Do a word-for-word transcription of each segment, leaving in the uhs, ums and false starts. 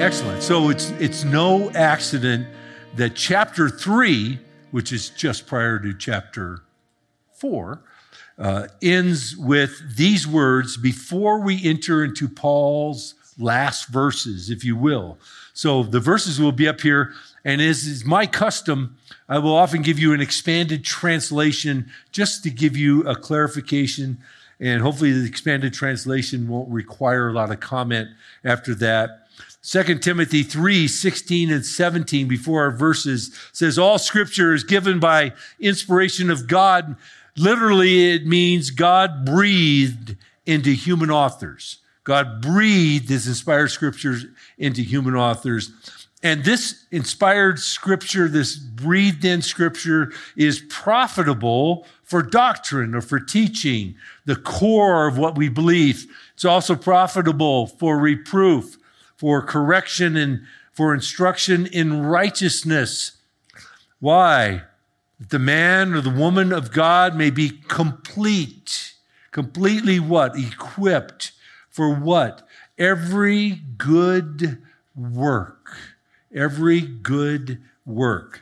Excellent. So it's it's no accident that chapter three, which is just prior to chapter four, uh, ends with these words before we enter into Paul's last verses, if you will. So the verses will be up here, and as is my custom, I will often give you an expanded translation just to give you a clarification, and hopefully the expanded translation won't require a lot of comment after that. Second Timothy three, sixteen and seventeen, before our verses, says, all scripture is given by inspiration of God. Literally, it means God breathed into human authors. God breathed his inspired scriptures into human authors. And this inspired scripture, this breathed in scripture, is profitable for doctrine or for teaching, the core of what we believe. It's also profitable for reproof, for correction, and for instruction in righteousness. Why? That the man or the woman of God may be complete. Completely what? Equipped for what? Every good work. Every good work.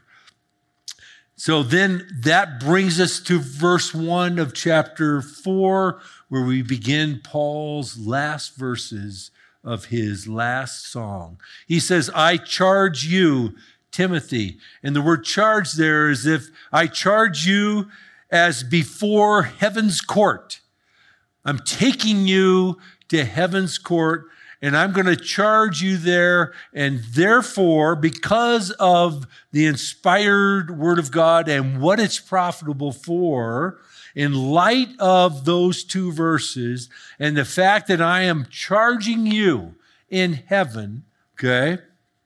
So then that brings us to verse one of chapter four, where we begin Paul's last verses of his last song. He says, I charge you, Timothy. And the word charge there is if I charge you as before heaven's court. I'm taking you to heaven's court, and I'm going to charge you there. And therefore, because of the inspired word of God and what it's profitable for, in light of those two verses and the fact that I am charging you in heaven, okay,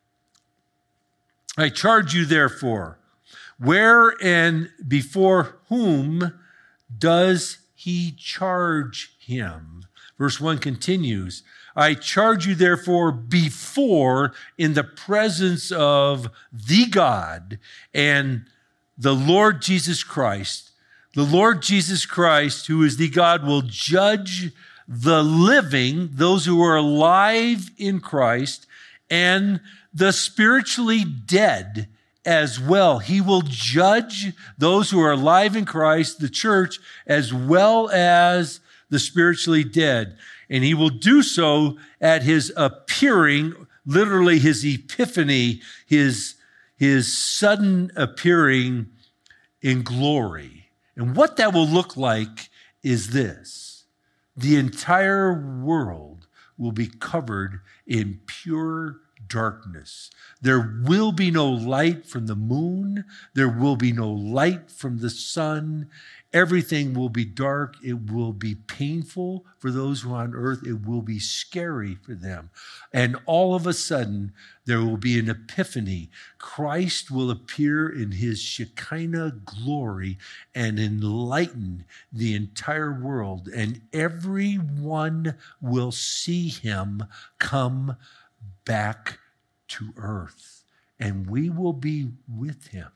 I charge you therefore, where and before whom does he charge him? Verse one continues, I charge you therefore before in the presence of the God and the Lord Jesus Christ. The Lord Jesus Christ, who is the God, will judge the living, those who are alive in Christ, and the spiritually dead as well. He will judge those who are alive in Christ, the church, as well as the spiritually dead. And he will do so at his appearing, literally his epiphany, his, his sudden appearing in glory. And what that will look like is this. The entire world will be covered in pure darkness. There will be no light from the moon. There will be no light from the sun. Everything will be dark. It will be painful for those who are on earth. It will be scary for them. And all of a sudden, there will be an epiphany. Christ will appear in his Shekinah glory and enlighten the entire world. And everyone will see him come back to earth. And we will be with him.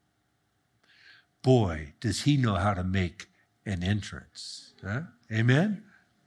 Boy, does he know how to make an entrance. Huh? Amen?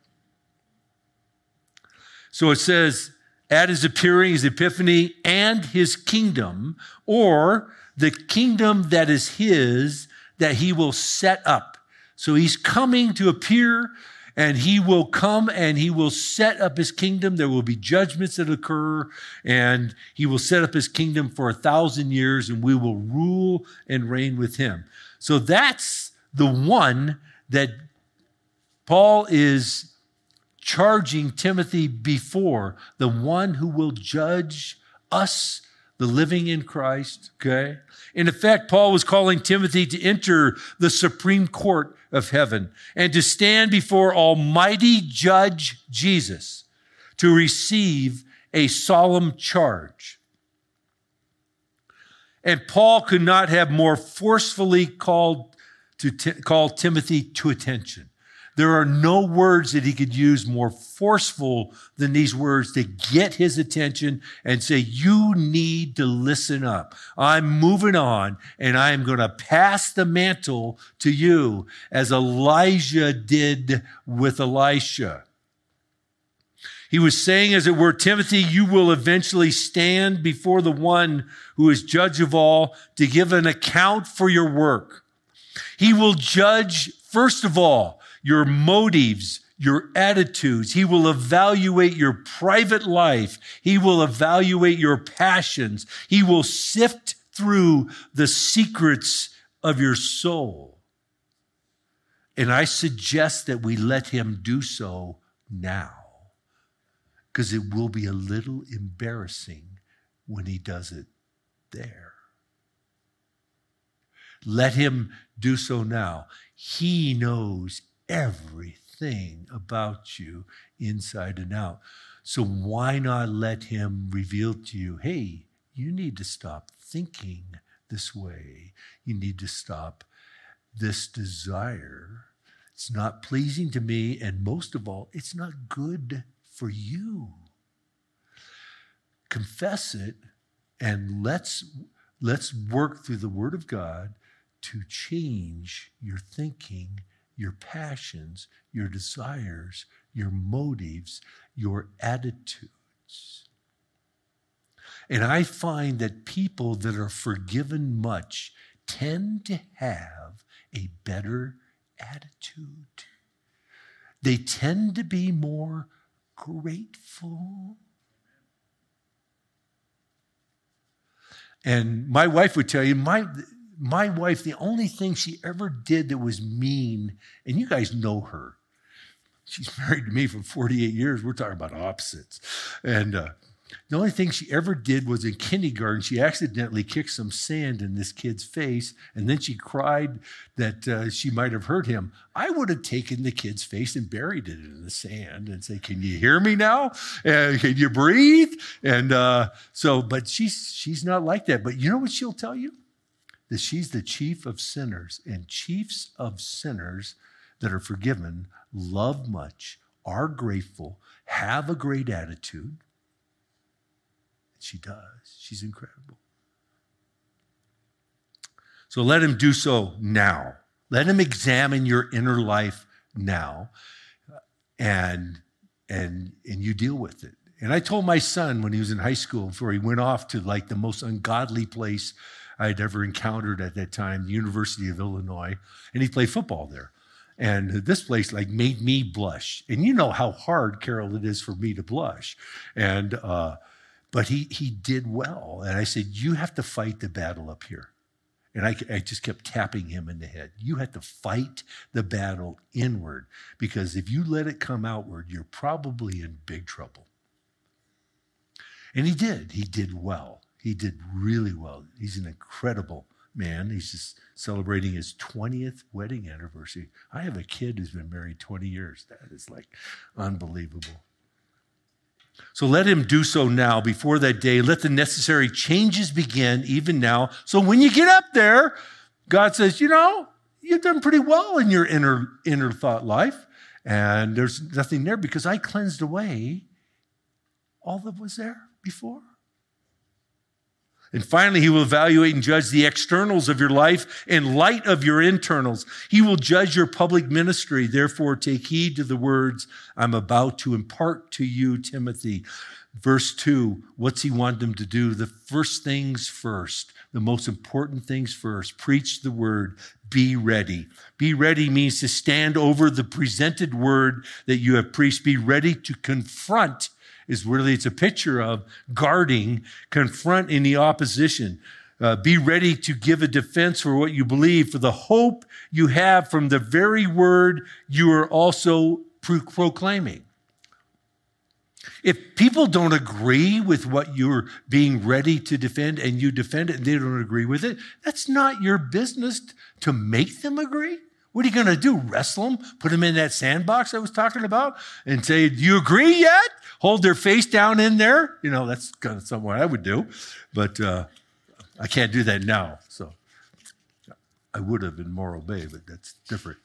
So it says, at his appearing, his epiphany, and his kingdom, or the kingdom that is his, that he will set up. So he's coming to appear, and he will come and he will set up his kingdom. There will be judgments that occur, and he will set up his kingdom for a thousand years, and we will rule and reign with him. So that's the one that Paul is charging Timothy before, the one who will judge us, the living in Christ, okay? In effect, Paul was calling Timothy to enter the supreme court of heaven and to stand before Almighty Judge Jesus to receive a solemn charge. And Paul could not have more forcefully called to t- call Timothy to attention. There are no words that he could use more forceful than these words to get his attention and say, you need to listen up. I'm moving on, and I'm going to pass the mantle to you as Elijah did with Elisha. He was saying, as it were, Timothy, you will eventually stand before the one who is judge of all to give an account for your work. He will judge, first of all, your motives, your attitudes. He will evaluate your private life. He will evaluate your passions. He will sift through the secrets of your soul. And I suggest that we let him do so now, because it will be a little embarrassing when he does it there. Let him do so now. He knows everything about you inside and out. So why not let him reveal to you, hey, you need to stop thinking this way. You need to stop this desire. It's not pleasing to me, and most of all, it's not good for you. Confess it, and let's, let's work through the Word of God to change your thinking, your passions, your desires, your motives, your attitudes. And I find that people that are forgiven much tend to have a better attitude. They tend to be more grateful. And my wife would tell you, my, my wife, the only thing she ever did that was mean, and you guys know her. She's married to me for forty-eight years. We're talking about opposites. And uh, the only thing she ever did was in kindergarten, she accidentally kicked some sand in this kid's face, and then she cried that uh, she might have hurt him. I would have taken the kid's face and buried it in the sand and say, can you hear me now? Uh, can you breathe? And uh, so, but she's, she's not like that. But you know what she'll tell you? That she's the chief of sinners, and chiefs of sinners that are forgiven love much, are grateful, have a great attitude. She does. She's incredible. So let him do so now. Let him examine your inner life now, and, and, and you deal with it. And I told my son when he was in high school, before he went off to like the most ungodly place I had ever encountered at that time, the University of Illinois, and he played football there. And this place like made me blush. And you know how hard, Carol, it is for me to blush. And uh, but he he did well. And I said, you have to fight the battle up here. And I, I just kept tapping him in the head. You have to fight the battle inward, because if you let it come outward, you're probably in big trouble. And he did. He did well. He did really well. He's an incredible man. He's just celebrating his twentieth wedding anniversary. I have a kid who's been married twenty years. That is like unbelievable. So let him do so now before that day. Let the necessary changes begin even now. So when you get up there, God says, you know, you've done pretty well in your inner, inner thought life. And there's nothing there because I cleansed away all that was there before. And finally, he will evaluate and judge the externals of your life in light of your internals. He will judge your public ministry. Therefore, take heed to the words I'm about to impart to you, Timothy. Verse two, what's he want them to do? The first things first, the most important things first. Preach the word. Be ready. Be ready means to stand over the presented word that you have preached. Be ready to confront is really, it's a picture of guarding, confront any opposition. Uh, be ready to give a defense for what you believe, for the hope you have from the very word you are also pro- proclaiming. If people don't agree with what you're being ready to defend and you defend it and they don't agree with it, that's not your business to make them agree. What are you going to do? Wrestle them? Put them in that sandbox I was talking about and say, do you agree yet? Hold their face down in there? You know, that's kind of something I would do. But uh, I can't do that now. So I would have in Morro Bay, but that's different.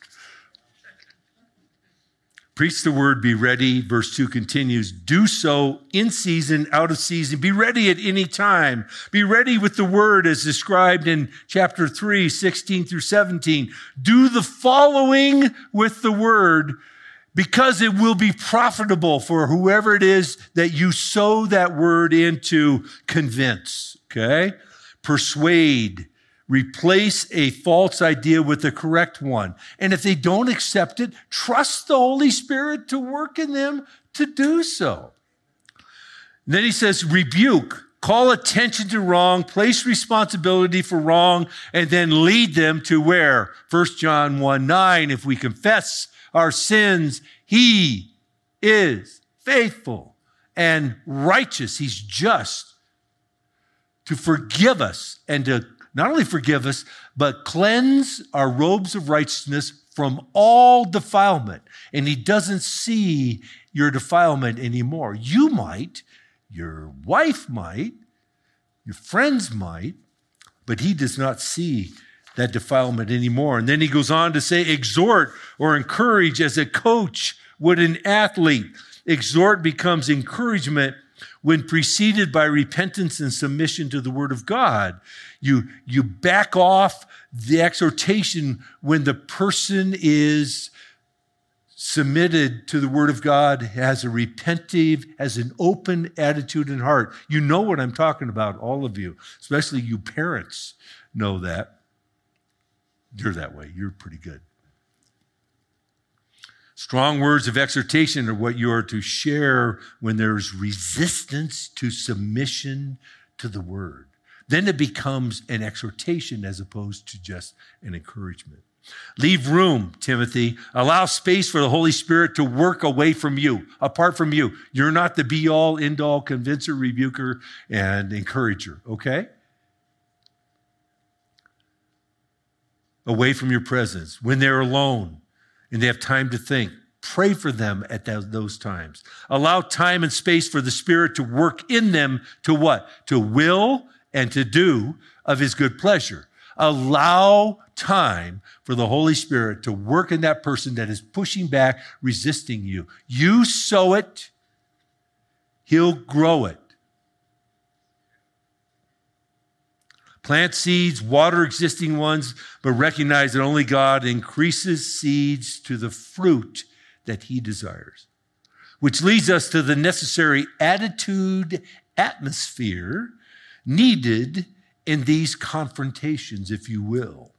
Preach the word, be ready. Verse two continues, do so in season, out of season. Be ready at any time. Be ready with the word as described in chapter three, sixteen through seventeen. Do the following with the word. because it will be profitable for whoever it is that you sow that word into. Convince, okay? Persuade. Replace a false idea with the correct one. And if they don't accept it, trust the Holy Spirit to work in them to do so. And then he says, rebuke, call attention to wrong, place responsibility for wrong, and then lead them to where? First John one nine, if we confess our sins, he is faithful and righteous. He's just to forgive us and to not only forgive us, but cleanse our robes of righteousness from all defilement. And he doesn't see your defilement anymore. You might, your wife might, your friends might, but he does not see that defilement anymore. And then he goes on to say, exhort or encourage as a coach would an athlete. Exhort becomes encouragement when preceded by repentance and submission to the word of God. You, you back off the exhortation when the person is submitted to the word of God, has a repentive, has an open attitude and heart. You know what I'm talking about, all of you, especially you parents know that. You're that way. You're pretty good. Strong words of exhortation are what you are to share when there's resistance to submission to the word. Then it becomes an exhortation as opposed to just an encouragement. Leave room, Timothy. Allow space for the Holy Spirit to work away from you, apart from you. You're not the be-all, end-all convincer, rebuker, and encourager, okay? Away from your presence. When they're alone and they have time to think, pray for them at those times. Allow time and space for the Spirit to work in them to what? To will and to do of his good pleasure. Allow time for the Holy Spirit to work in that person that is pushing back, resisting you. You sow it, he'll grow it. Plant seeds, water existing ones, but recognize that only God increases seeds to the fruit that he desires. Which leads us to the necessary attitude, atmosphere needed in these confrontations, if you will.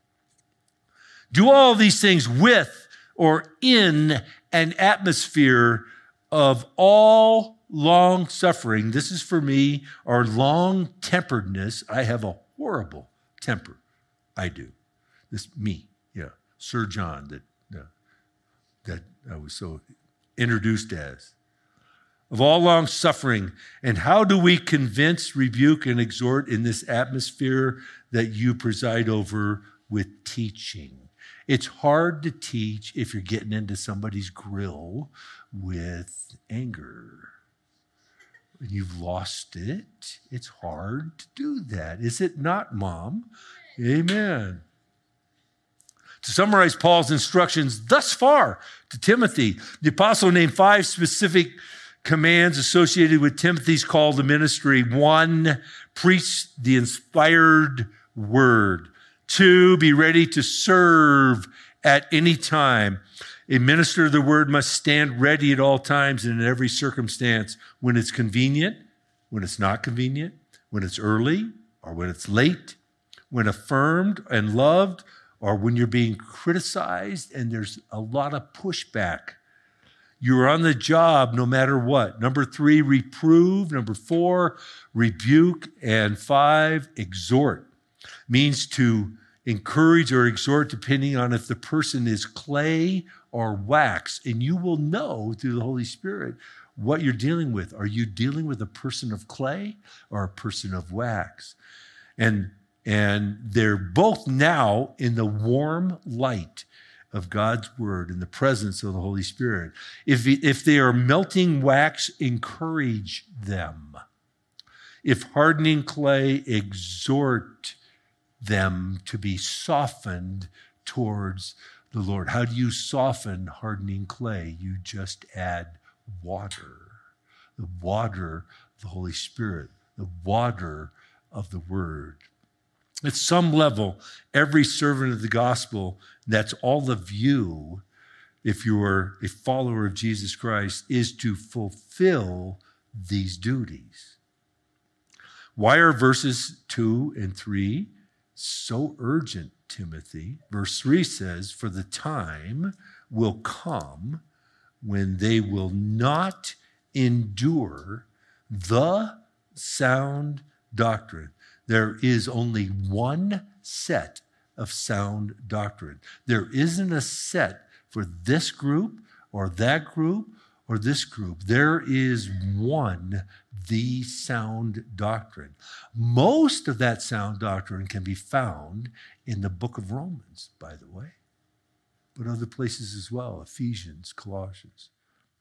Do all these things with or in an atmosphere of all long suffering. This is for me, or long temperedness. I have a horrible temper. I do. This me, yeah. Sir John that uh, that I was so introduced as. Of all long suffering. And how do we convince, rebuke, and exhort in this atmosphere that you preside over with teaching? It's hard to teach if you're getting into somebody's grill with anger. When you've lost it, it's hard to do that. Is it not, Mom? Amen. To summarize Paul's instructions thus far to Timothy, the apostle named five specific commands associated with Timothy's call to ministry. One, preach the inspired word. Two, be ready to serve at any time. A minister of the word must stand ready at all times and in every circumstance, when it's convenient, when it's not convenient, when it's early or when it's late, when affirmed and loved, or when you're being criticized and there's a lot of pushback. You're on the job no matter what. Number three, reprove. Number four, rebuke. And five, exhort. Means to encourage or exhort depending on if the person is clay or wax. And you will know through the Holy Spirit what you're dealing with. Are you dealing with a person of clay or a person of wax? And, and they're both now in the warm light of God's word in the presence of the Holy Spirit. If, if they are melting wax, encourage them. If hardening clay, exhort them to be softened towards the Lord. How do you soften hardening clay? You just add water. The water of the Holy Spirit. The water of the word. At some level, every servant of the gospel, that's all of you, if you're a follower of Jesus Christ, is to fulfill these duties. Why are verses two and three so urgent, Timothy? Verse three says, for the time will come when they will not endure the sound doctrine. There is only one set of sound doctrine. There isn't a set for this group or that group or this group. There is one, the sound doctrine. Most of that sound doctrine can be found in the book of Romans, by the way, but other places as well, Ephesians, Colossians.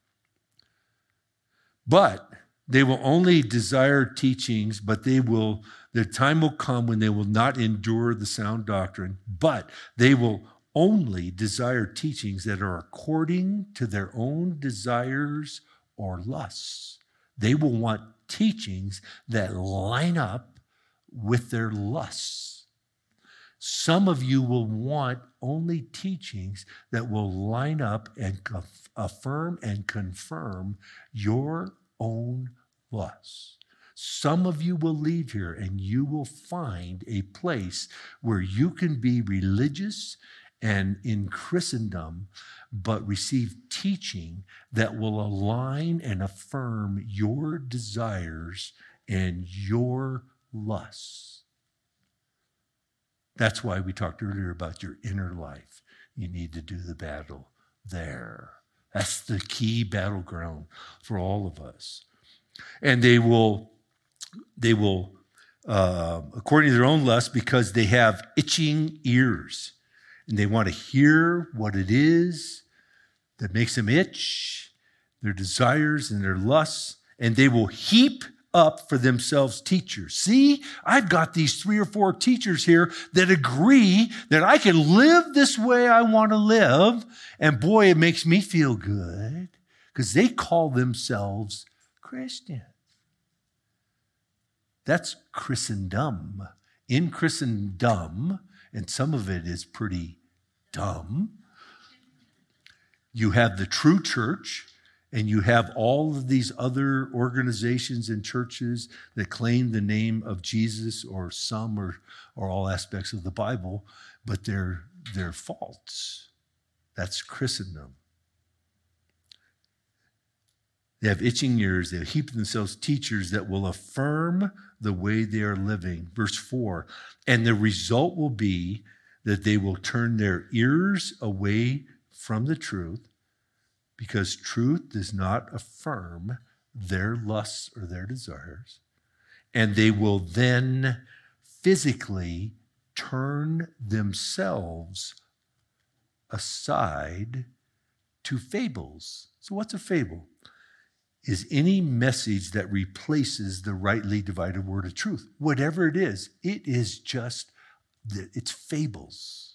But they will only desire teachings, but they will, their time will come when they will not endure the sound doctrine, but they will only desire teachings that are according to their own desires or lusts. They will want teachings that line up with their lusts. Some of you will want only teachings that will line up and conf- affirm and confirm your own lusts. Some of you will leave here and you will find a place where you can be religious and in Christendom, but receive teaching that will align and affirm your desires and your lusts. That's why we talked earlier about your inner life. You need to do the battle there. That's the key battleground for all of us. And they will, they will, uh, according to their own lust, because they have itching ears. And they want to hear what it is that makes them itch, their desires and their lusts, and they will heap up for themselves teachers. See, I've got these three or four teachers here that agree that I can live this way I want to live, and boy, it makes me feel good because they call themselves Christians. That's Christendom. In Christendom, and some of it is pretty dumb, you have the true church, and you have all of these other organizations and churches that claim the name of Jesus or some or, or all aspects of the Bible, but they're, they're false. That's Christendom. They have itching ears. They heap themselves teachers that will affirm the way they are living. Verse four, and the result will be that they will turn their ears away from the truth because truth does not affirm their lusts or their desires. And they will then physically turn themselves aside to fables. So what's a fable? Is any message that replaces the rightly divided word of truth. Whatever it is, it is just, it's fables.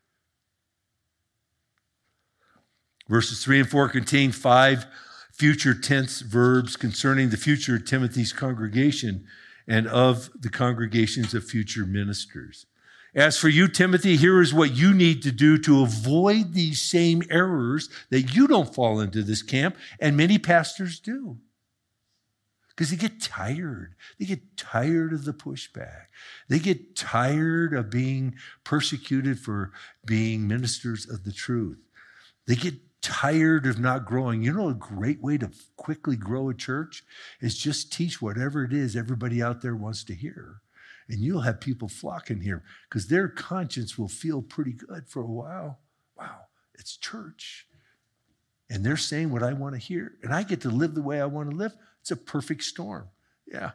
Verses three and four contain five future tense verbs concerning the future of Timothy's congregation and of the congregations of future ministers. As for you, Timothy, here is what you need to do to avoid these same errors that you don't fall into this camp, and many pastors do. Because they get tired. They get tired of the pushback. They get tired of being persecuted for being ministers of the truth. They get tired of not growing. You know, a great way to quickly grow a church is just teach whatever it is everybody out there wants to hear. And you'll have people flocking here because their conscience will feel pretty good for a while. Wow, it's church. And they're saying what I want to hear. And I get to live the way I want to live. It's a perfect storm. Yeah.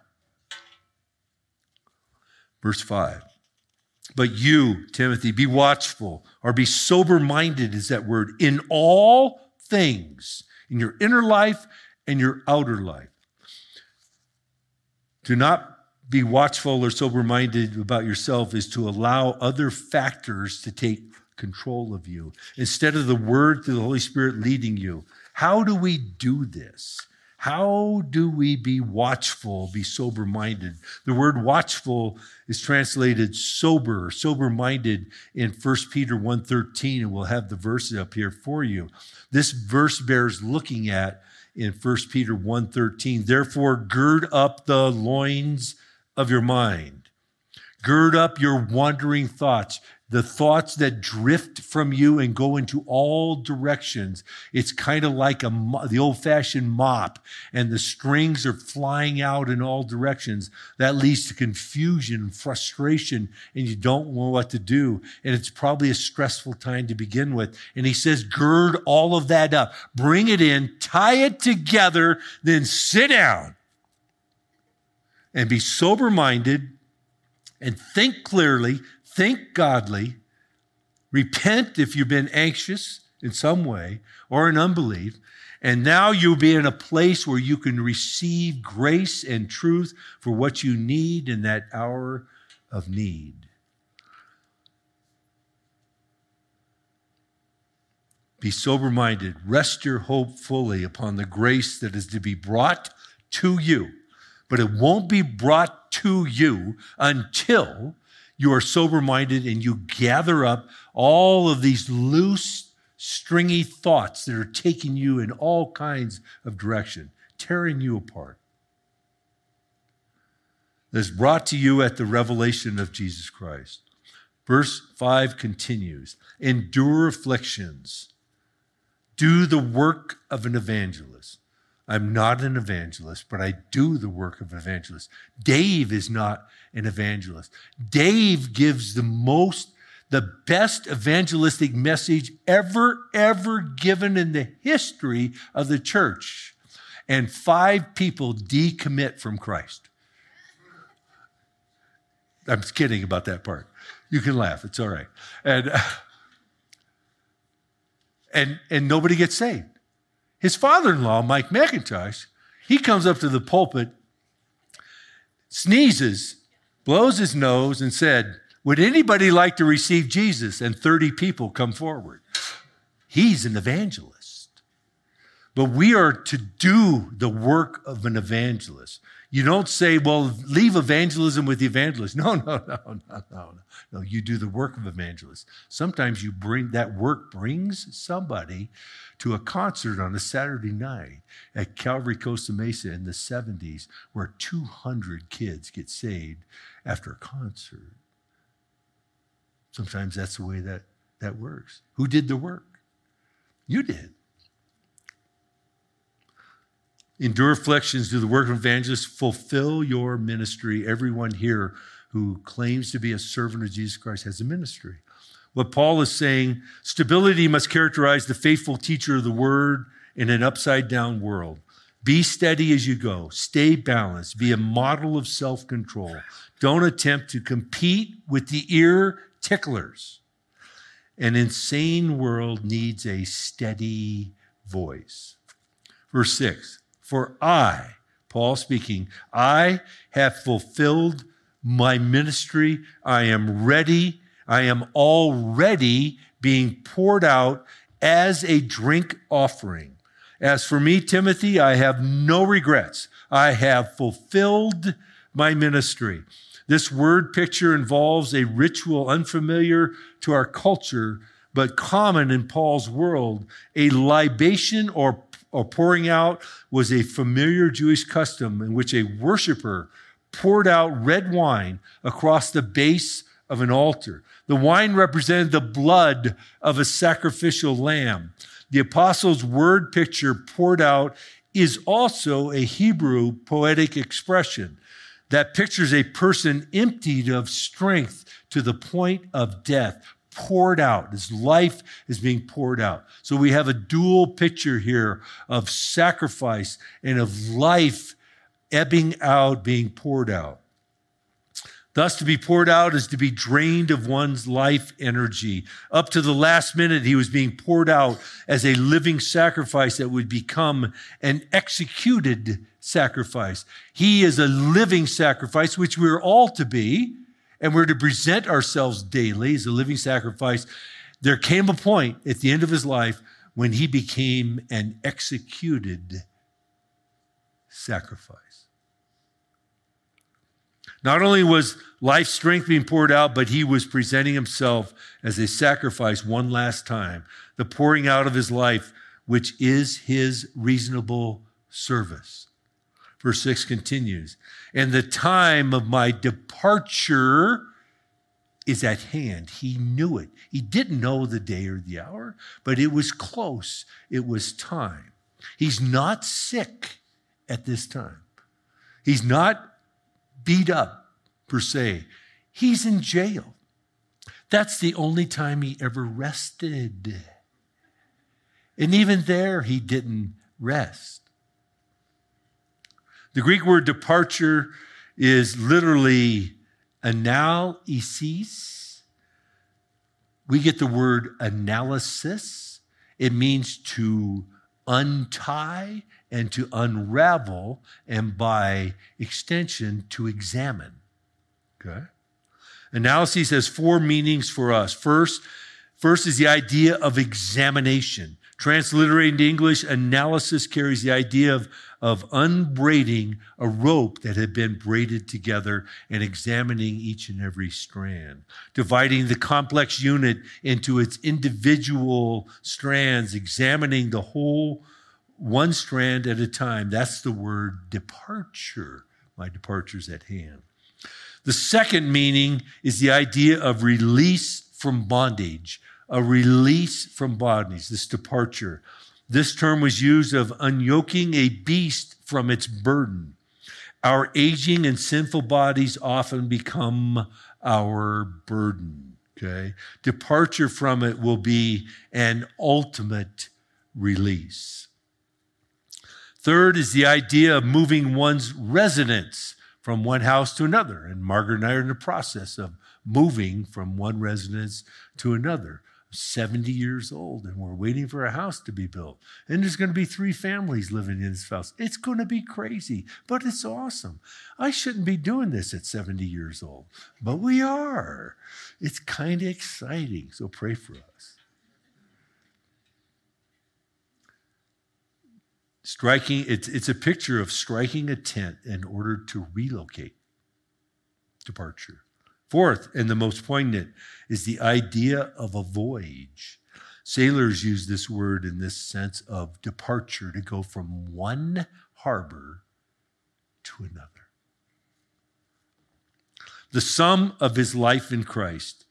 Verse five. But you, Timothy, be watchful or be sober-minded is that word. In all things, in your inner life and your outer life. Do not be watchful or sober-minded about yourself is to allow other factors to take control of you instead of the word through the Holy Spirit leading you. How do we do this? How do we be watchful, be sober-minded? The word watchful is translated sober, sober-minded in First Peter one thirteen, and we'll have the verses up here for you. This verse bears looking at in First Peter one thirteen. Therefore, gird up the loins of your mind. Gird up your wandering thoughts, the thoughts that drift from you and go into all directions. It's kind of like a, the old-fashioned mop, and the strings are flying out in all directions. That leads to confusion and frustration, and you don't know what to do. And it's probably a stressful time to begin with. And he says, gird all of that up. Bring it in, tie it together, then sit down and be sober-minded and think clearly. Think godly, repent if you've been anxious in some way or in unbelief, and now you'll be in a place where you can receive grace and truth for what you need in that hour of need. Be sober-minded. Rest your hope fully upon the grace that is to be brought to you, but it won't be brought to you until you are sober-minded and you gather up all of these loose, stringy thoughts that are taking you in all kinds of direction, tearing you apart. That's brought to you at the revelation of Jesus Christ. Verse five continues, endure afflictions. Do the work of an evangelist. I'm not an evangelist, but I do the work of an evangelist. Dave is not an evangelist. Dave gives the most, the best evangelistic message ever, ever given in the history of the church. And five people decommit from Christ. I'm just kidding about that part. You can laugh. It's all right. And, and, and nobody gets saved. His father-in-law, Mike McIntosh, he comes up to the pulpit, sneezes, blows his nose, and said, would anybody like to receive Jesus? And thirty people come forward. He's an evangelist. But we are to do the work of an evangelist. You don't say, well, leave evangelism with the evangelist. No, no, no, no, no, no. No, you do the work of evangelist. Sometimes you bring, that work brings somebody to a concert on a Saturday night at Calvary Costa Mesa in the seventies where two hundred kids get saved after a concert. Sometimes that's the way that, that works. Who did the work? You did. Endure afflictions, do the work of evangelists, fulfill your ministry. Everyone here who claims to be a servant of Jesus Christ has a ministry. What Paul is saying, stability must characterize the faithful teacher of the word in an upside-down world. Be steady as you go. Stay balanced. Be a model of self-control. Don't attempt to compete with the ear ticklers. An insane world needs a steady voice. Verse six, for I, Paul speaking, I have fulfilled my ministry. I am ready. I am already being poured out as a drink offering. As for me, Timothy, I have no regrets. I have fulfilled my ministry. This word picture involves a ritual unfamiliar to our culture, but common in Paul's world. A libation or, or pouring out was a familiar Jewish custom in which a worshiper poured out red wine across the base of an altar. The wine represented the blood of a sacrificial lamb. The apostles' word picture poured out is also a Hebrew poetic expression that pictures a person emptied of strength to the point of death, poured out. His life is being poured out. So we have a dual picture here of sacrifice and of life ebbing out, being poured out. Thus, to be poured out is to be drained of one's life energy. Up to the last minute, he was being poured out as a living sacrifice that would become an executed sacrifice. He is a living sacrifice, which we're all to be, and we're to present ourselves daily as a living sacrifice. There came a point at the end of his life when he became an executed sacrifice. Not only was life strength being poured out, but he was presenting himself as a sacrifice one last time, the pouring out of his life, which is his reasonable service. Verse six continues, and the time of my departure is at hand. He knew it. He didn't know the day or the hour, but it was close. It was time. He's not sick at this time. He's not beat up, per se. He's in jail. That's the only time he ever rested. And even there, he didn't rest. The Greek word departure is literally analysis. We get the word analysis. It means to untie and to unravel, and by extension, to examine. Okay? Analysis has four meanings for us. First, first is the idea of examination. Transliterated into English, analysis carries the idea of, of unbraiding a rope that had been braided together and examining each and every strand, dividing the complex unit into its individual strands, examining the whole one strand at a time. That's the word departure. My departure's at hand. The second meaning is the idea of release from bondage, a release from bondage, this departure. This term was used of unyoking a beast from its burden. Our aging and sinful bodies often become our burden, okay? Departure from it will be an ultimate release. Third is the idea of moving one's residence from one house to another. And Margaret and I are in the process of moving from one residence to another. seventy years old, and we're waiting for a house to be built. And there's going to be three families living in this house. It's going to be crazy, but it's awesome. I shouldn't be doing this at seventy years old, but we are. It's kind of exciting, so pray for us. Striking, it's, it's a picture of striking a tent in order to relocate. Departure. Fourth, and the most poignant, is the idea of a voyage. Sailors use this word in this sense of departure, to go from one harbor to another. The sum of his life in Christ.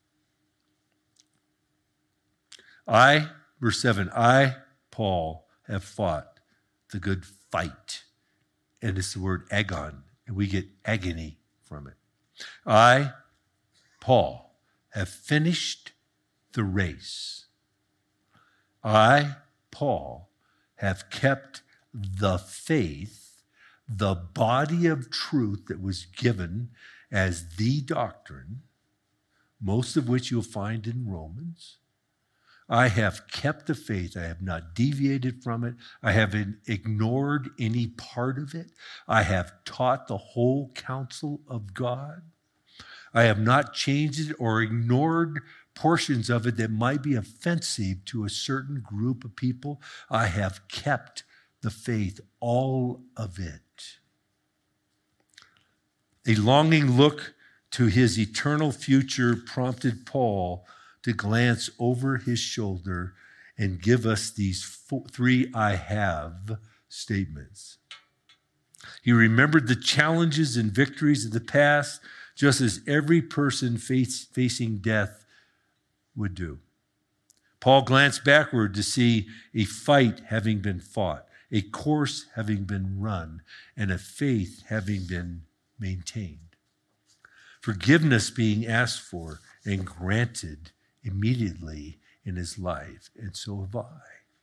I, verse seven, I, Paul, have fought the good fight. And it's the word agon, and we get agony from it. I, Paul, have finished the race. I, Paul, have kept the faith, the body of truth that was given as the doctrine, most of which you'll find in Romans. I have kept the faith. I have not deviated from it. I haven't ignored any part of it. I have taught the whole counsel of God. I have not changed it or ignored portions of it that might be offensive to a certain group of people. I have kept the faith, all of it. A longing look to his eternal future prompted Paul to glance over his shoulder and give us these four, three I have statements. He remembered the challenges and victories of the past, just as every person face, facing death would do. Paul glanced backward to see a fight having been fought, a course having been run, and a faith having been maintained. Forgiveness being asked for and granted immediately in his life, and so have I.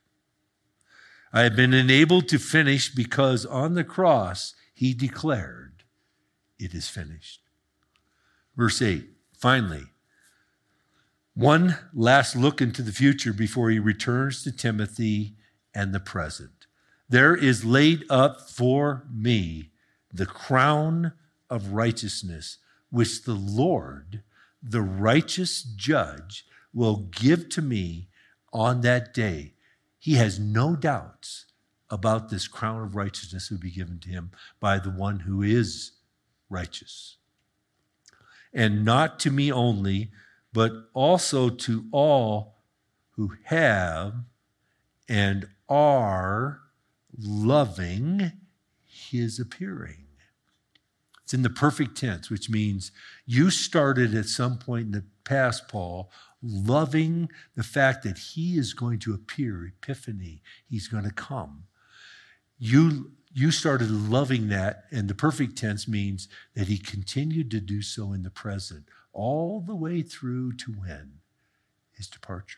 I have been enabled to finish because on the cross he declared, it is finished. Verse eight, finally, one last look into the future before he returns to Timothy and the present. There is laid up for me the crown of righteousness, which the Lord, the righteous judge, will give to me on that day. He has no doubts about this crown of righteousness that would be given to him by the one who is righteous. And not to me only, but also to all who have and are loving his appearing. It's in the perfect tense, which means you started at some point in the past, Paul, loving the fact that he is going to appear, epiphany, he's going to come. You, you started loving that, and the perfect tense means that he continued to do so in the present, all the way through to when? His departure.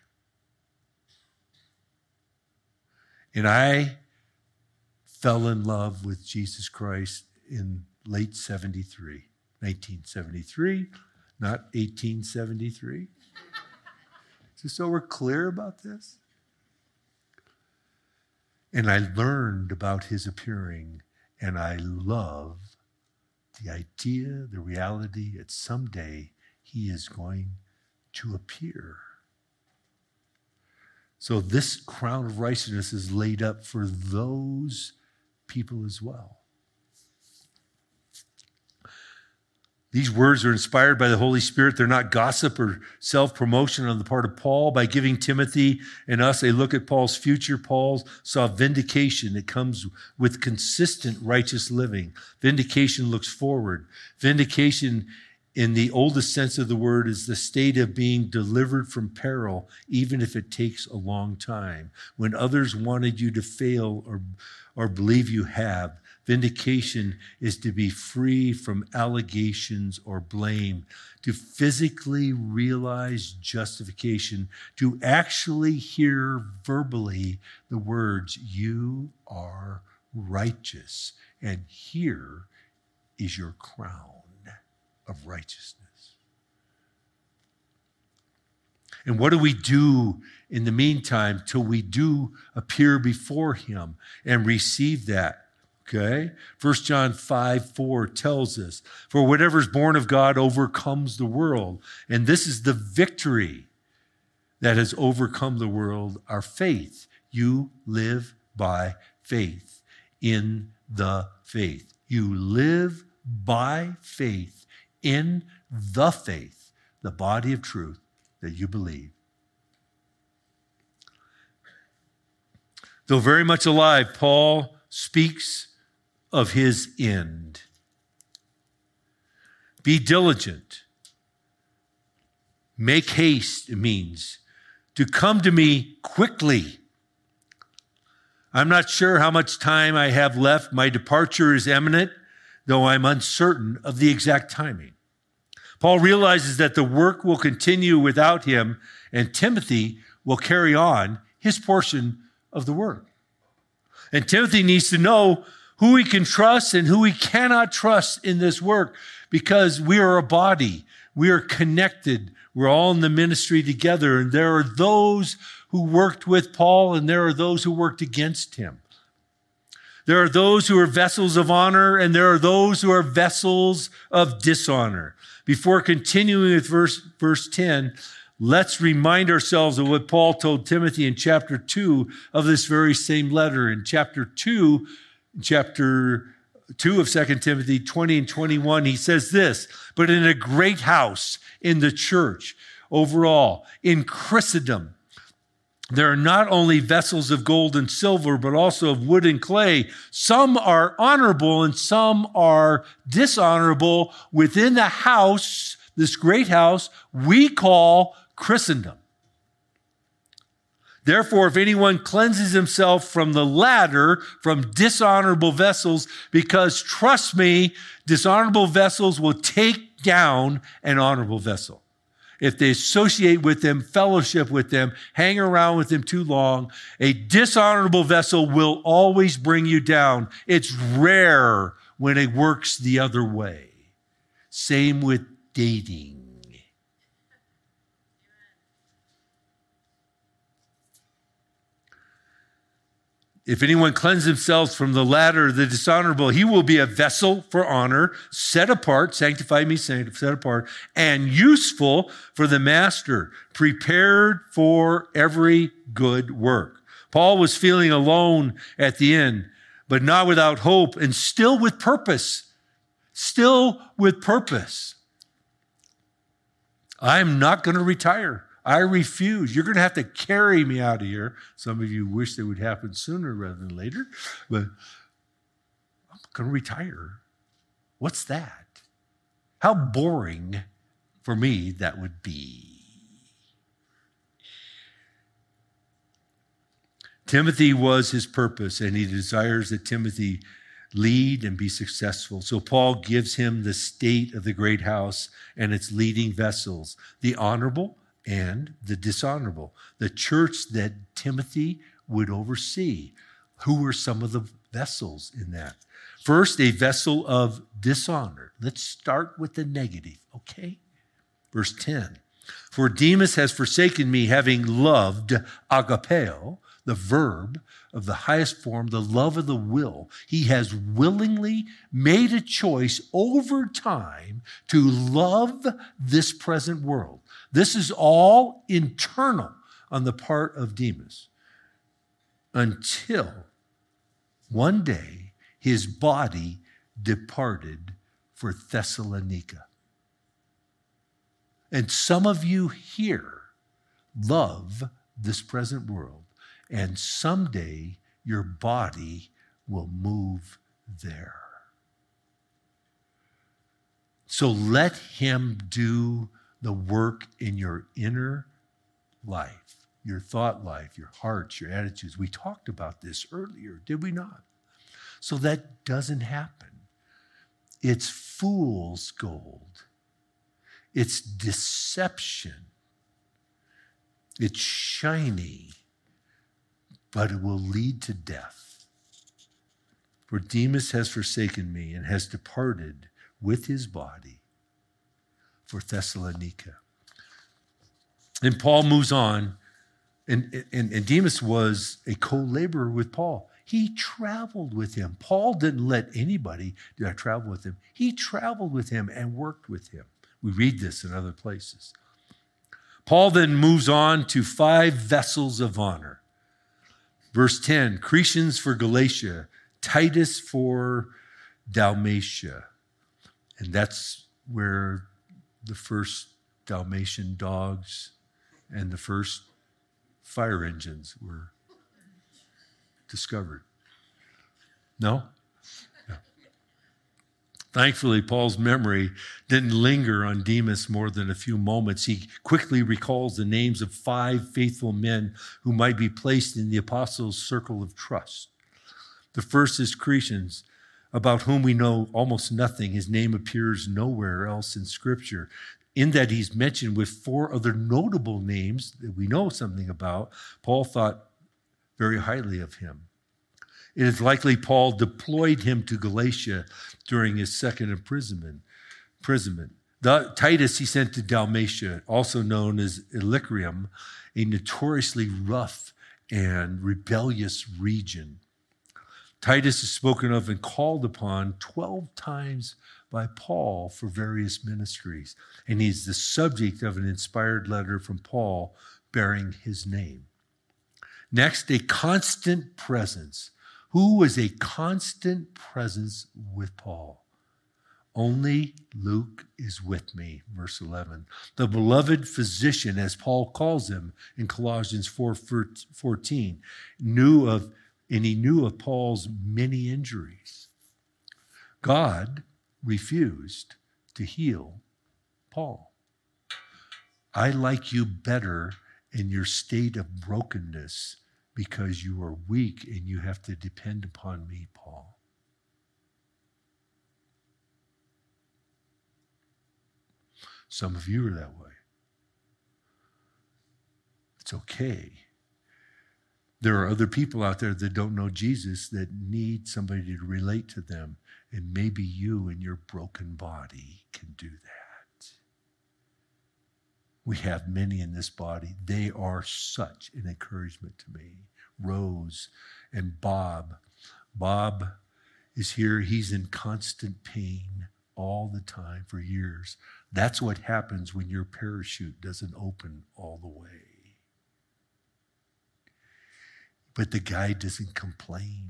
And I fell in love with Jesus Christ in late seventy-three, nineteen seventy-three, not eighteen seventy-three. Just so we're clear about this. And I learned about his appearing, and I love the idea, the reality that someday he is going to appear. So this crown of righteousness is laid up for those people as well. These words are inspired by the Holy Spirit. They're not gossip or self-promotion on the part of Paul. By giving Timothy and us a look at Paul's future, Paul saw vindication that comes with consistent righteous living. Vindication looks forward. Vindication, in the oldest sense of the word, is the state of being delivered from peril, even if it takes a long time. When others wanted you to fail or, or believe you have, vindication is to be free from allegations or blame, to physically realize justification, to actually hear verbally the words, "You are righteous, and here is your crown of righteousness." And what do we do in the meantime till we do appear before him and receive that? Okay? First John five four tells us, "For whatever is born of God overcomes the world." And this is the victory that has overcome the world, our faith. You live by faith, in the faith. You live by faith, in the faith, the body of truth that you believe. Though very much alive, Paul speaks of his end. Be diligent. Make haste, it means to come to me quickly. I'm not sure how much time I have left. My departure is imminent, though I'm uncertain of the exact timing. Paul realizes that the work will continue without him, and Timothy will carry on his portion of the work. And Timothy needs to know who he can trust and who he cannot trust in this work, because we are a body. We are connected. We're all in the ministry together, and there are those who worked with Paul, and there are those who worked against him. There are those who are vessels of honor, and there are those who are vessels of dishonor. Before continuing with verse, verse ten, let's remind ourselves of what Paul told Timothy in chapter two of this very same letter. In chapter two, chapter two of Second Timothy twenty and twenty-one, he says this, "But in a great house, in the church, overall, in Christendom, there are not only vessels of gold and silver, but also of wood and clay. Some are honorable and some are dishonorable within the house, this great house we call Christendom. Therefore, if anyone cleanses himself from the latter, from dishonorable vessels, because trust me, dishonorable vessels will take down an honorable vessel. If they associate with them, fellowship with them, hang around with them too long, a dishonorable vessel will always bring you down. It's rare when it works the other way. Same with dating. If anyone cleanses himself from the latter, the dishonorable, he will be a vessel for honor, set apart, sanctify me, set apart, and useful for the master, prepared for every good work. Paul was feeling alone at the end, but not without hope and still with purpose. Still with purpose. I'm not going to retire. I refuse. You're going to have to carry me out of here. Some of you wish that would happen sooner rather than later, but I'm going to retire. What's that? How boring for me that would be. Timothy was his purpose, and he desires that Timothy lead and be successful. So Paul gives him the state of the great house and its leading vessels, the honorable and the dishonorable, the church that Timothy would oversee. Who were some of the vessels in that? First, a vessel of dishonor. Let's start with the negative, okay? Verse ten, for Demas has forsaken me, having loved agapeo, the verb of the highest form, the love of the will. He has willingly made a choice over time to love this present world. This is all internal on the part of Demas until one day his body departed for Thessalonica. And some of you here love this present world. And someday your body will move there. So let him do the work in your inner life, your thought life, your hearts, your attitudes. We talked about this earlier, did we not? So that doesn't happen. It's fool's gold. It's deception. It's shiny, but it will lead to death. For Demas has forsaken me and has departed with his body for Thessalonica. And Paul moves on, and, and, and Demas was a co-laborer with Paul. He traveled with him. Paul didn't let anybody travel with him. He traveled with him and worked with him. We read this in other places. Paul then moves on to five vessels of honor. Verse ten, Cretans for Galatia, Titus for Dalmatia. And that's where the first Dalmatian dogs and the first fire engines were discovered. No? No. Thankfully, Paul's memory didn't linger on Demas more than a few moments. He quickly recalls the names of five faithful men who might be placed in the apostles' circle of trust. The first is Cretans, about whom we know almost nothing. His name appears nowhere else in Scripture. In that he's mentioned with four other notable names that we know something about, Paul thought very highly of him. It is likely Paul deployed him to Galatia during his second imprisonment. imprisonment. The, Titus he sent to Dalmatia, also known as Illyricum, a notoriously rough and rebellious region. Titus is spoken of and called upon twelve times by Paul for various ministries, and he's the subject of an inspired letter from Paul bearing his name. Next, a constant presence. Who was a constant presence with Paul? Only Luke is with me, verse eleven. The beloved physician, as Paul calls him in Colossians four fourteen, knew of, and he knew of Paul's many injuries. God refused to heal Paul. I like you better in your state of brokenness because you are weak and you have to depend upon me, Paul. Some of you are that way. It's okay. There are other people out there that don't know Jesus that need somebody to relate to them, and maybe you in your broken body can do that. We have many in this body. They are such an encouragement to me. Rose and Bob. Bob is here. He's in constant pain all the time for years. That's what happens when your parachute doesn't open all the way. But the guy doesn't complain.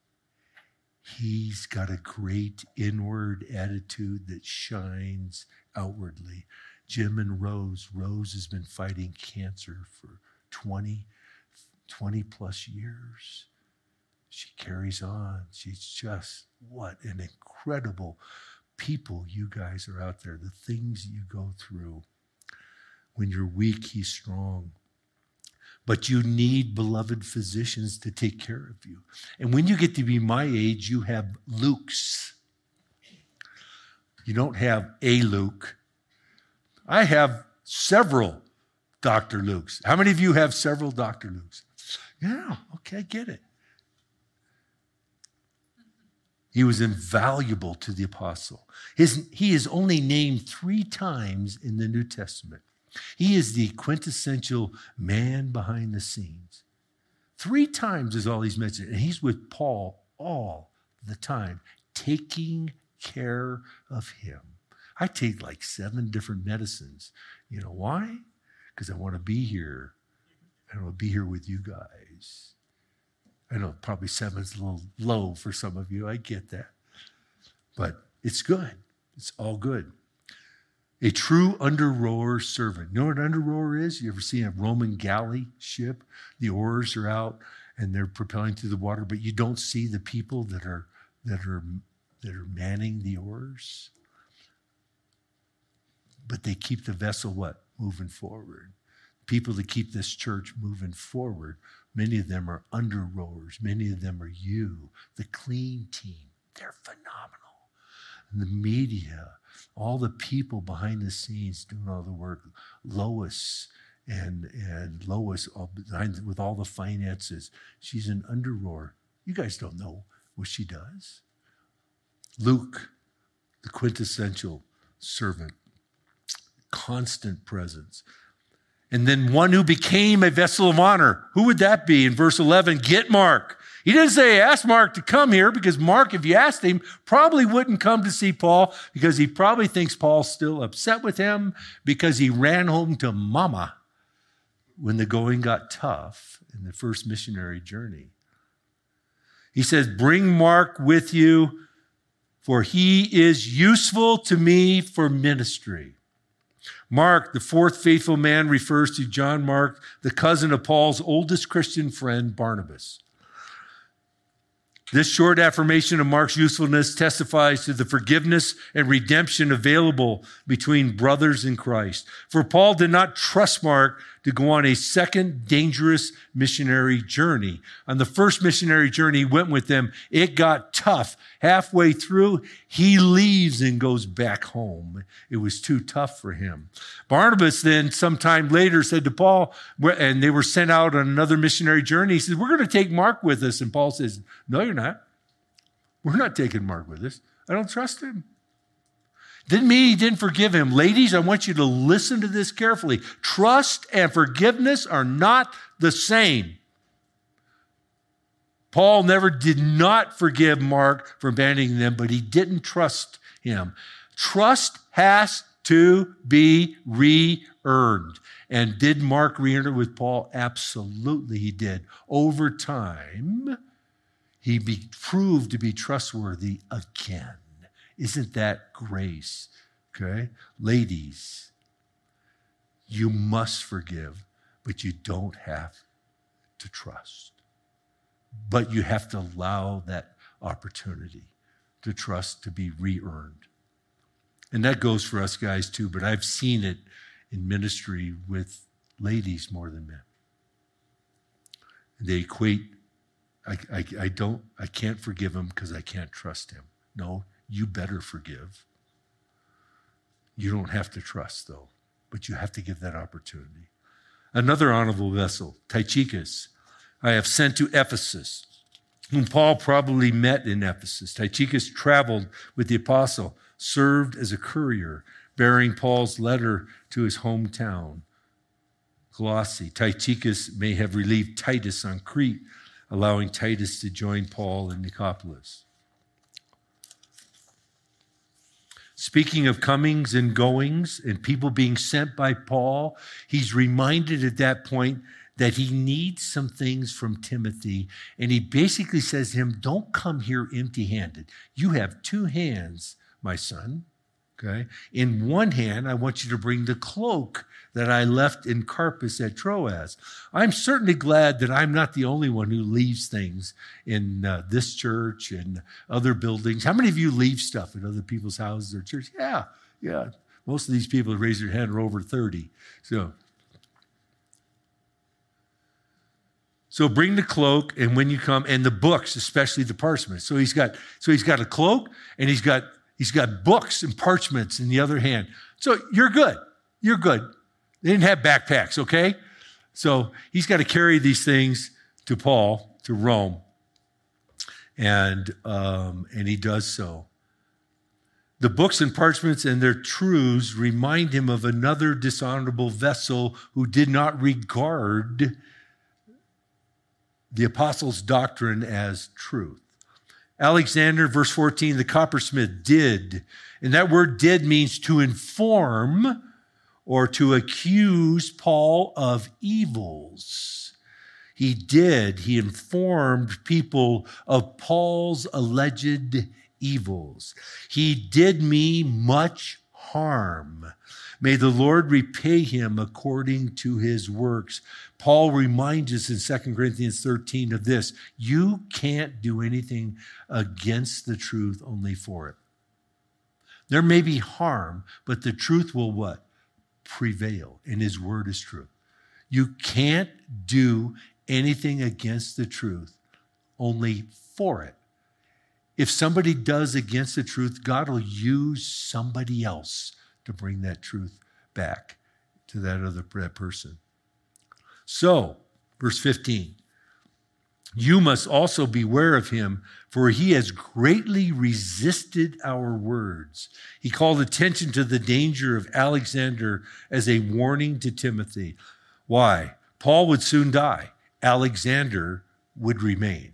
He's got a great inward attitude that shines outwardly. Jim and Rose, Rose has been fighting cancer for twenty, twenty plus years. She carries on. She's just, what an incredible people you guys are out there. The things you go through. When you're weak, he's strong. But you need beloved physicians to take care of you. And when you get to be my age, you have Lukes. You don't have a Luke. I have several Doctor Lukes. How many of you have several Doctor Lukes? Yeah, okay, get it. He was invaluable to the apostle. His, he is only named three times in the New Testament. He is the quintessential man behind the scenes. Three times is all he's mentioned, and he's with Paul all the time, taking care of him. I take like seven different medicines. You know why? Because I want to be here. I want to be here with you guys. I know probably seven's a little low for some of you. I get that. But it's good. It's all good. A true under-rower servant. You know what an under-rower is? You ever seen a Roman galley ship? The oars are out and they're propelling through the water, but you don't see the people that are that are that are manning the oars. But they keep the vessel what? Moving forward. People that keep this church moving forward, many of them are under-rowers. Many of them are you, the clean team. They're phenomenal. And the media, all the people behind the scenes doing all the work, Lois and, and Lois all behind, with all the finances. She's an under-rower. You guys don't know what she does. Luke, the quintessential servant, constant presence. And then one who became a vessel of honor. Who would that be? In verse eleven, get Mark. He didn't say ask Mark to come here, because Mark, if you asked him, probably wouldn't come to see Paul, because he probably thinks Paul's still upset with him because he ran home to mama when the going got tough in the first missionary journey. He says, bring Mark with you, for he is useful to me for ministry. Mark, the fourth faithful man, refers to John Mark, the cousin of Paul's oldest Christian friend, Barnabas. This short affirmation of Mark's usefulness testifies to the forgiveness and redemption available between brothers in Christ. For Paul did not trust Mark to go on a second dangerous missionary journey. On the first missionary journey he went with them, it got tough. Halfway through, he leaves and goes back home. It was too tough for him. Barnabas then, sometime later, said to Paul, and they were sent out on another missionary journey, he said, we're going to take Mark with us. And Paul says, no, you're not. We're not taking Mark with us. I don't trust him. Didn't mean he didn't forgive him. Ladies, I want you to listen to this carefully. Trust and forgiveness are not the same. Paul never did not forgive Mark for abandoning them, but he didn't trust him. Trust has to be re-earned. And did Mark re-earn it with Paul? Absolutely he did. Over time, he be, proved to be trustworthy again. Isn't that grace? Okay? Ladies, you must forgive, but you don't have to trust. But you have to allow that opportunity to trust to be re-earned. And that goes for us guys too, but I've seen it in ministry with ladies more than men. They equate, I, I, I don't, I can't forgive him because I can't trust him. No, you better forgive. You don't have to trust though, but you have to give that opportunity. Another honorable vessel, Tychicus, I have sent to Ephesus, whom Paul probably met in Ephesus. Tychicus traveled with the apostle, served as a courier, bearing Paul's letter to his hometown, Colossae. Tychicus may have relieved Titus on Crete, allowing Titus to join Paul in Nicopolis. Speaking of comings and goings and people being sent by Paul, he's reminded at that point that he needs some things from Timothy. And he basically says to him, don't come here empty-handed. You have two hands, my son. Okay. In one hand, I want you to bring the cloak that I left in Carpus at Troas. I'm certainly glad that I'm not the only one who leaves things in uh, this church and other buildings. How many of you leave stuff in other people's houses or church? Yeah, yeah. Most of these people who raise their hand are over thirty. So, so bring the cloak, and when you come, and the books, especially the parchments. So he's got, so he's got a cloak, and he's got He's got books and parchments in the other hand. So you're good. You're good. They didn't have backpacks, okay? So he's got to carry these things to Paul, to Rome. And, um, and he does so. The books and parchments and their truths remind him of another dishonorable vessel who did not regard the apostles' doctrine as truth. Alexander, verse fourteen, the coppersmith did. And that word did means to inform or to accuse Paul of evils. He did. He informed people of Paul's alleged evils. He did me much harm. May the Lord repay him according to his works. Paul reminds us in Second Corinthians thirteen of this. You can't do anything against the truth, only for it. There may be harm, but the truth will what? Prevail, and his word is true. You can't do anything against the truth, only for it. If somebody does against the truth, God will use somebody else to bring that truth back to that other that person. So, verse fifteen, you must also beware of him, for he has greatly resisted our words. He called attention to the danger of Alexander as a warning to Timothy. Why? Paul would soon die. Alexander would remain.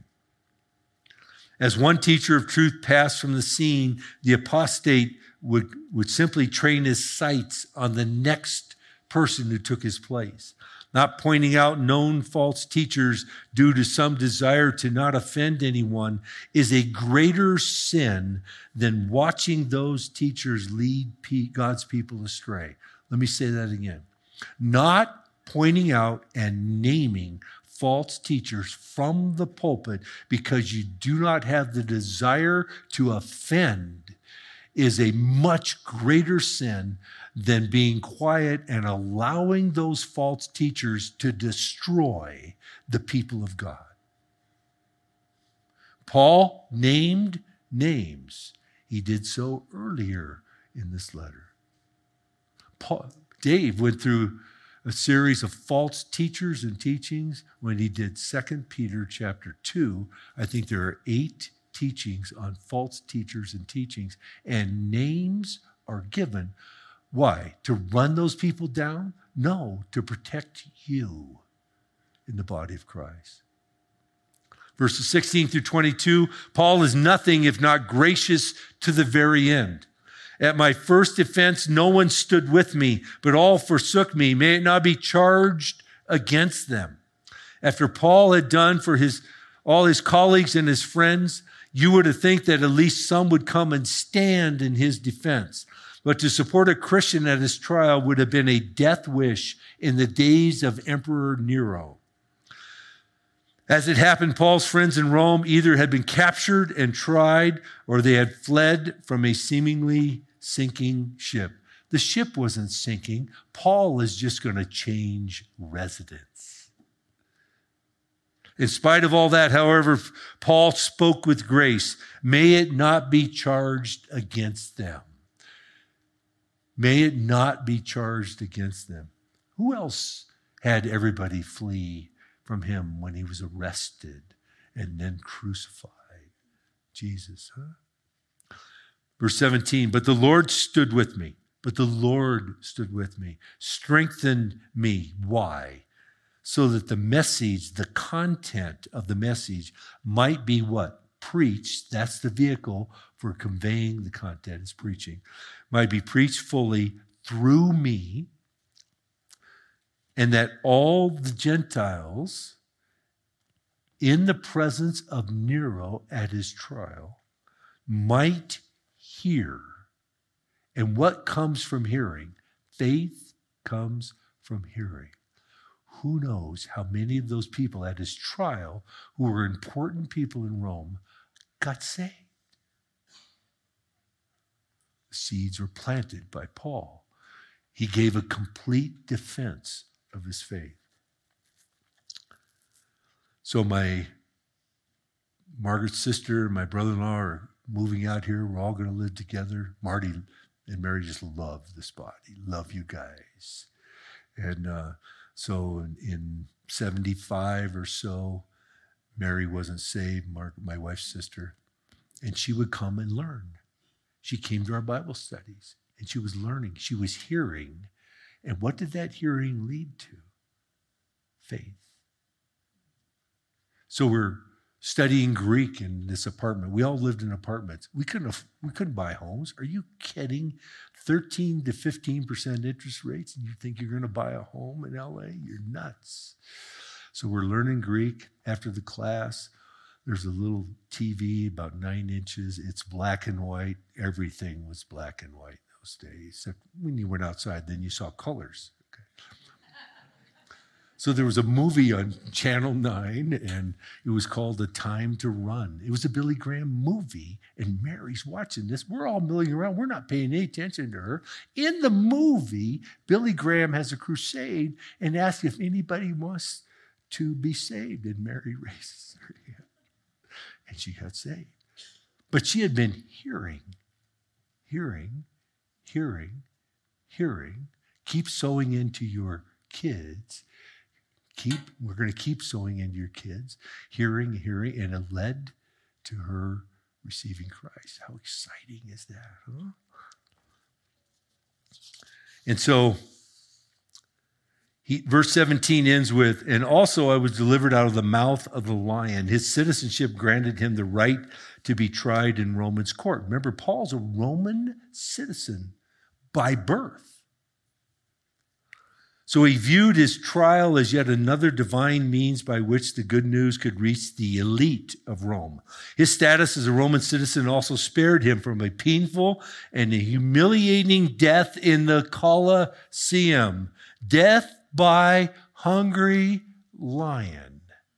As one teacher of truth passed from the scene, the apostate would, would simply train his sights on the next person who took his place. Not pointing out known false teachers due to some desire to not offend anyone is a greater sin than watching those teachers lead God's people astray. Let me say that again. Not pointing out and naming false teachers from the pulpit because you do not have the desire to offend is a much greater sin than being quiet and allowing those false teachers to destroy the people of God. Paul named names. He did so earlier in this letter. Paul, Dave went through a series of false teachers and teachings when he did Second Peter chapter two. I think there are eight teachings on false teachers and teachings, and names are given. Why? To run those people down? No, to protect you in the body of Christ. Verses sixteen through twenty-two, Paul is nothing if not gracious to the very end. At my first defense, no one stood with me, but all forsook me. May it not be charged against them. After Paul had done for his all his colleagues and his friends, you were to think that at least some would come and stand in his defense. But to support a Christian at his trial would have been a death wish in the days of Emperor Nero. As it happened, Paul's friends in Rome either had been captured and tried, or they had fled from a seemingly sinking ship. The ship wasn't sinking. Paul is just going to change residence. In spite of all that, however, Paul spoke with grace. May it not be charged against them. May it not be charged against them. Who else had everybody flee from him when he was arrested and then crucified? Jesus, huh? Verse seventeen, but the Lord stood with me. But the Lord stood with me, strengthened me. Why? So that the message, the content of the message might be what? Preached. That's the vehicle for conveying the content, is preaching. Might be preached fully through me and that all the Gentiles in the presence of Nero at his trial might hear. And what comes from hearing? Faith comes from hearing. Who knows how many of those people at his trial, who were important people in Rome, got saved? The seeds were planted by Paul. He gave a complete defense of his faith. So my Margaret's sister and my brother-in-law are moving out here. We're all going to live together. Marty and Mary just love this body, love you guys. And uh, so in, in seventy-five or so, Mary wasn't saved, Mark, my wife's sister, and she would come and learn. She came to our Bible studies, and she was learning. She was hearing. And what did that hearing lead to? Faith. So we're studying Greek in this apartment. We all lived in apartments. We couldn't we couldn't buy homes. Are you kidding? thirteen to fifteen percent interest rates, and you think you're going to buy a home in L A? You're nuts. So we're learning Greek after the class. There's a little T V about nine inches. It's black and white. Everything was black and white those days. Except when you went outside, then you saw colors. So there was a movie on Channel nine, and it was called A Time to Run. It was a Billy Graham movie, and Mary's watching this. We're all milling around. We're not paying any attention to her. In the movie, Billy Graham has a crusade and asks if anybody wants to be saved, and Mary raises her hand, and she got saved. But she had been hearing, hearing, hearing, hearing. Keep sowing into your kids. Keep, we're going to keep sowing into your kids, hearing, hearing, and it led to her receiving Christ. How exciting is that, huh? And so, he, verse seventeen ends with, and also I was delivered out of the mouth of the lion. His citizenship granted him the right to be tried in Roman's court. Remember, Paul's a Roman citizen by birth. So he viewed his trial as yet another divine means by which the good news could reach the elite of Rome. His status as a Roman citizen also spared him from a painful and a humiliating death in the Colosseum. Death by hungry lion.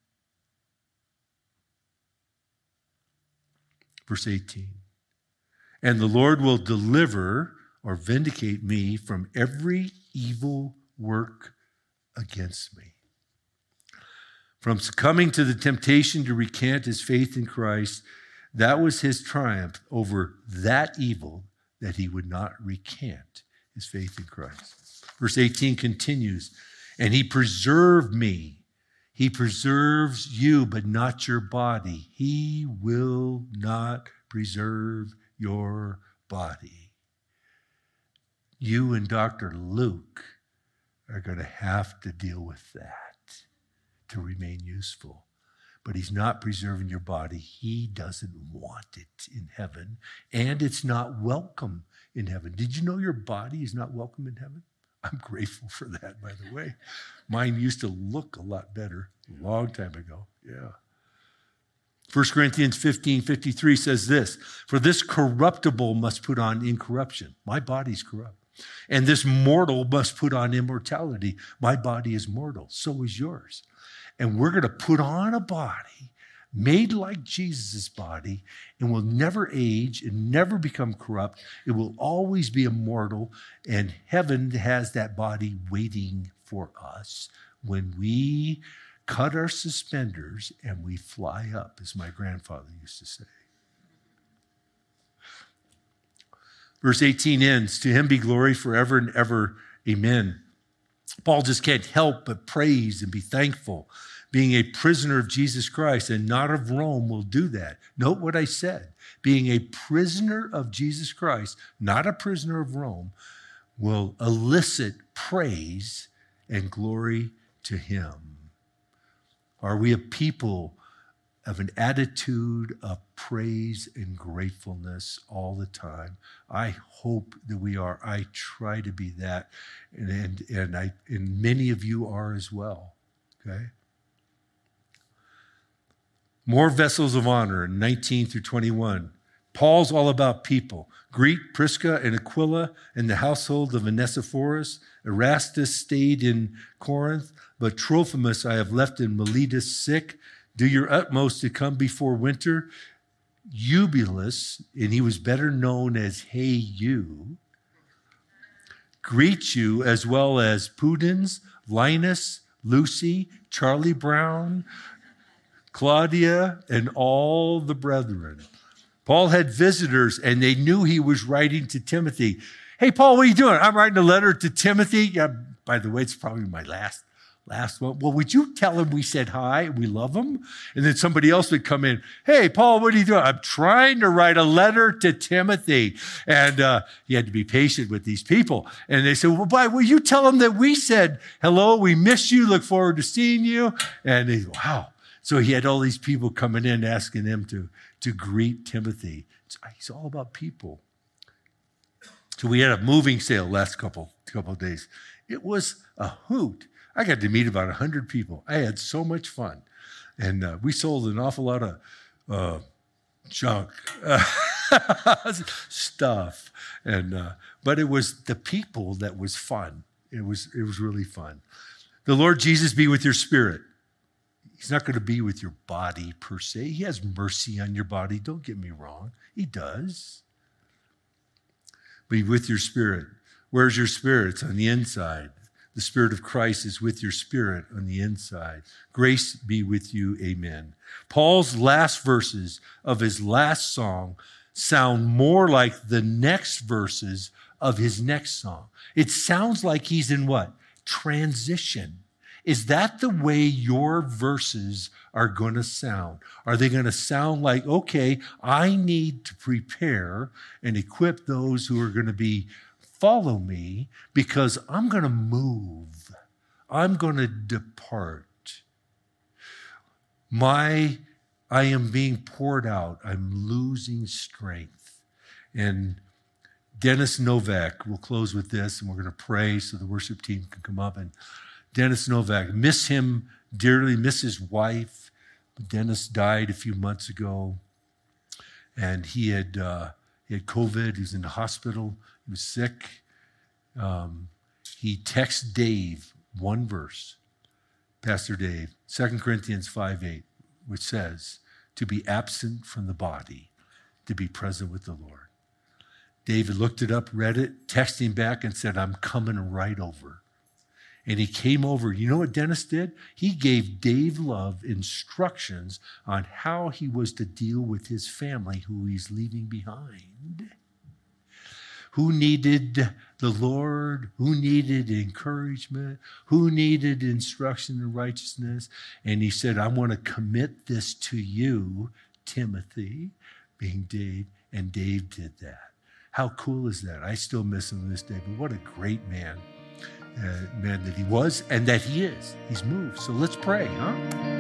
Verse eighteen. And the Lord will deliver or vindicate me from every evil work against me. From succumbing to the temptation to recant his faith in Christ, that was his triumph over that evil, that he would not recant his faith in Christ. Verse eighteen continues, and he preserved me. He preserves you, but not your body. He will not preserve your body. You and Doctor Luke are going to have to deal with that to remain useful. But he's not preserving your body. He doesn't want it in heaven, and it's not welcome in heaven. Did you know your body is not welcome in heaven? I'm grateful for that, by the way. Mine used to look a lot better a long time ago. Yeah. First Corinthians fifteen fifty-three says this, for this corruptible must put on incorruption. My body's corrupt. And this mortal must put on immortality. My body is mortal, so is yours. And we're going to put on a body made like Jesus' body and will never age and never become corrupt. It will always be immortal, and heaven has that body waiting for us when we cut our suspenders and we fly up, as my grandfather used to say. Verse eighteen ends, to him be glory forever and ever. Amen. Paul just can't help but praise and be thankful. Being a prisoner of Jesus Christ and not of Rome will do that. Note what I said. Being a prisoner of Jesus Christ, not a prisoner of Rome, will elicit praise and glory to him. Are we a people of an attitude of praise and gratefulness all the time. I hope that we are. I try to be that, and and, and I and many of you are as well. Okay. More vessels of honor in nineteen through twenty-one. Paul's all about people. Greet Prisca and Aquila and the household of Onesiphorus. Erastus stayed in Corinth, but Trophimus I have left in Miletus sick. Do your utmost to come before winter. Eubulus, and he was better known as Hey You, greet you, as well as Pudens, Linus, Lucy, Charlie Brown, Claudia, and all the brethren. Paul had visitors, and they knew he was writing to Timothy. Hey, Paul, what are you doing? I'm writing a letter to Timothy. Yeah, by the way, it's probably my last last one. Well, would you tell him we said hi, we love him? And then somebody else would come in. Hey, Paul, what are you doing? I'm trying to write a letter to Timothy. And uh, he had to be patient with these people. And they said, well, why, will you tell him that we said hello, we miss you, look forward to seeing you? And they, wow. So he had all these people coming in asking him to, to greet Timothy. He's all about people. So we had a moving sale last couple, couple of days. It was a hoot. I got to meet about one hundred people. I had so much fun. And uh, we sold an awful lot of uh, junk stuff. And uh, but it was the people that was fun. It was, it was really fun. The Lord Jesus be with your spirit. He's not going to be with your body per se. He has mercy on your body. Don't get me wrong. He does. Be with your spirit. Where's your spirit? It's on the inside. The Spirit of Christ is with your spirit on the inside. Grace be with you. Amen. Paul's last verses of his last song sound more like the next verses of his next song. It sounds like he's in what? Transition. Is that the way your verses are going to sound? Are they going to sound like, okay, I need to prepare and equip those who are going to be follow me because I'm going to move. I'm going to depart. My, I am being poured out. I'm losing strength. And Dennis Novak, we'll close with this, and we're going to pray so the worship team can come up. And Dennis Novak, miss him dearly, miss his wife. Dennis died a few months ago, and he had uh, he had COVID. He was in the hospital. He was sick. Um, he texts Dave one verse, Pastor Dave, Second Corinthians five eight, which says, to be absent from the body, to be present with the Lord. David looked it up, read it, texted him back and said, I'm coming right over. And he came over. You know what Dennis did? He gave Dave Love instructions on how he was to deal with his family, who he's leaving behind. Who needed the Lord, who needed encouragement, who needed instruction in righteousness. And he said, I want to commit this to you, Timothy, being Dave. And Dave did that. How cool is that? I still miss him to this day, but what a great man. Uh, man that he was and that he is. He's moved. So let's pray, huh?